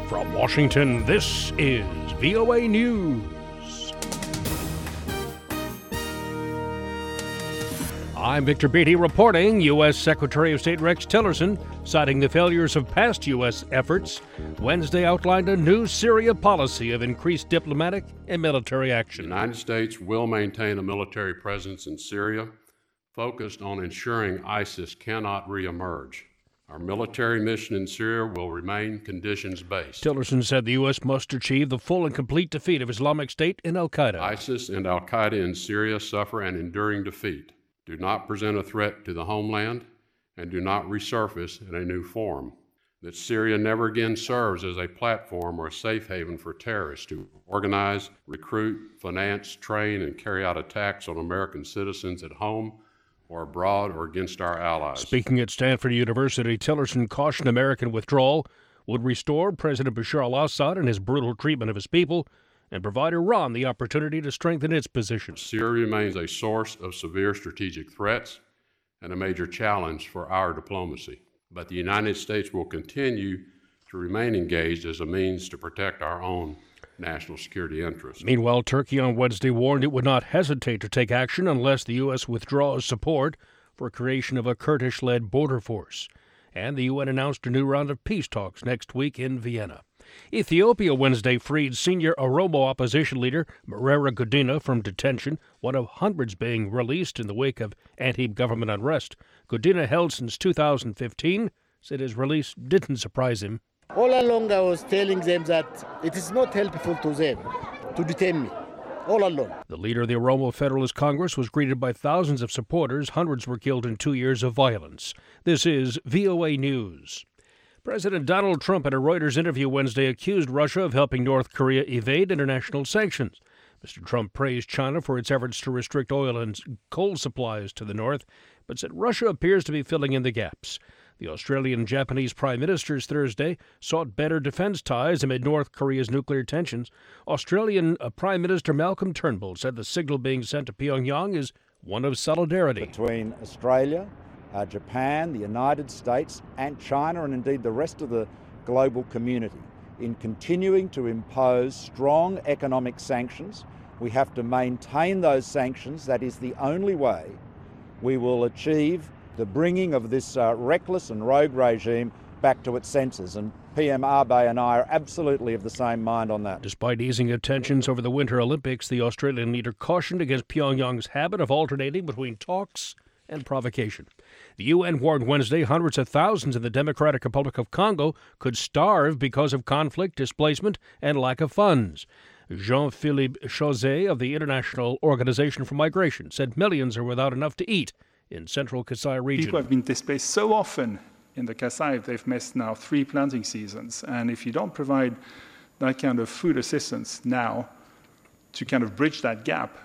From Washington, this is VOA News. I'm Victor Beatty reporting. U.S. Secretary of State Rex Tillerson, citing the failures of past U.S. efforts, Wednesday outlined a new Syria policy of increased diplomatic and military action. The United States will maintain a military presence in Syria, focused on ensuring ISIS cannot reemerge. Our military mission in Syria will remain conditions-based. Tillerson said the U.S. must achieve the full and complete defeat of Islamic State and al-Qaeda. ISIS and al-Qaeda in Syria suffer an enduring defeat, do not present a threat to the homeland, and do not resurface in a new form. That Syria never again serves as a platform or a safe haven for terrorists to organize, recruit, finance, train, and carry out attacks on American citizens at home or abroad or against our allies. Speaking at Stanford University, Tillerson cautioned American withdrawal would restore President Bashar al-Assad and his brutal treatment of his people and provide Iran the opportunity to strengthen its position. Syria remains a source of severe strategic threats and a major challenge for our diplomacy. But the United States will continue to remain engaged as a means to protect our own national security interests. Meanwhile, Turkey on Wednesday warned it would not hesitate to take action unless the U.S. withdraws support for creation of a Kurdish-led border force. And the UN announced a new round of peace talks next week in Vienna. Ethiopia Wednesday freed senior Oromo opposition leader Merera Gudina from detention, one of hundreds being released in the wake of anti-government unrest. Gudina, held since 2015, said his release didn't surprise him. All along I was telling them that it is not helpful to them to detain me. All along. The leader of the Oromo Federalist Congress was greeted by thousands of supporters. Hundreds were killed in 2 years of violence. This is VOA News. President Donald Trump, in a Reuters interview Wednesday, accused Russia of helping North Korea evade international sanctions. Mr. Trump praised China for its efforts to restrict oil and coal supplies to the north, but said Russia appears to be filling in the gaps. The Australian and Japanese prime ministers Thursday sought better defense ties amid North Korea's nuclear tensions. Australian Prime Minister Malcolm Turnbull said the signal being sent to Pyongyang is one of solidarity. Between Australia, Japan, the United States and China, and indeed the rest of the global community, in continuing to impose strong economic sanctions. We have to maintain those sanctions. That is the only way we will achieve the bringing of this reckless and rogue regime back to its senses. And PM Abe and I are absolutely of the same mind on that. Despite easing of tensions over the Winter Olympics, the Australian leader cautioned against Pyongyang's habit of alternating between talks and provocation. The UN warned Wednesday hundreds of thousands in the Democratic Republic of Congo could starve because of conflict, displacement, and lack of funds. Jean-Philippe Chauzet of the International Organization for Migration said millions are without enough to eat in central Kasai region. People have been displaced so often in the Kasai, they've missed now 3 planting seasons. And if you don't provide that kind of food assistance now to kind of bridge that gap,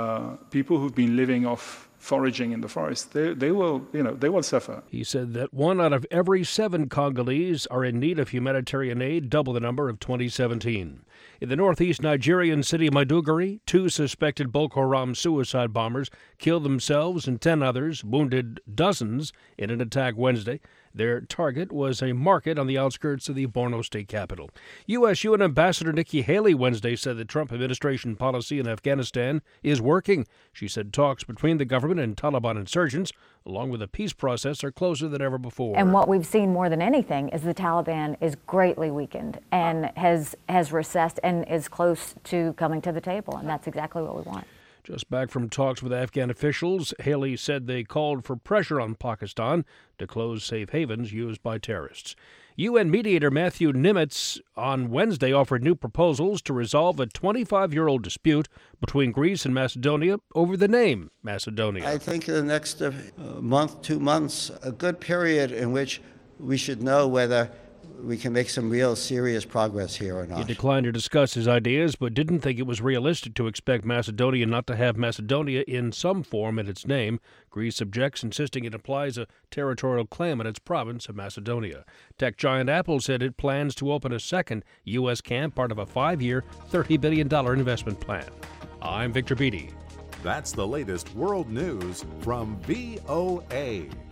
people who've been living off foraging in the forest, they will suffer. He said that 1 out of every 7 Congolese are in need of humanitarian aid, double the number of 2017. In the northeast Nigerian city Maiduguri, 2 suspected Boko Haram suicide bombers killed themselves and 10 others wounded dozens in an attack Wednesday. Their target was a market on the outskirts of the Borno state capital. U.S. UN Ambassador Nikki Haley Wednesday said the Trump administration policy in Afghanistan is working. She said talks between the government and Taliban insurgents, along with a peace process, are closer than ever before. And what we've seen more than anything is the Taliban is greatly weakened and has recessed and is close to coming to the table, and that's exactly what we want. Just back from talks with Afghan officials, Haley said they called for pressure on Pakistan to close safe havens used by terrorists. UN mediator Matthew Nimitz on Wednesday offered new proposals to resolve a 25-year-old dispute between Greece and Macedonia over the name Macedonia. I think in the next month, 2 months, a good period in which we should know whether we can make some real serious progress here or not. He declined to discuss his ideas, but didn't think it was realistic to expect Macedonia not to have Macedonia in some form in its name. Greece objects, insisting it applies a territorial claim in its province of Macedonia. Tech giant Apple said it plans to open a second U.S. camp, part of a 5-year, $30 billion investment plan. I'm Victor Beatty. That's the latest world news from VOA.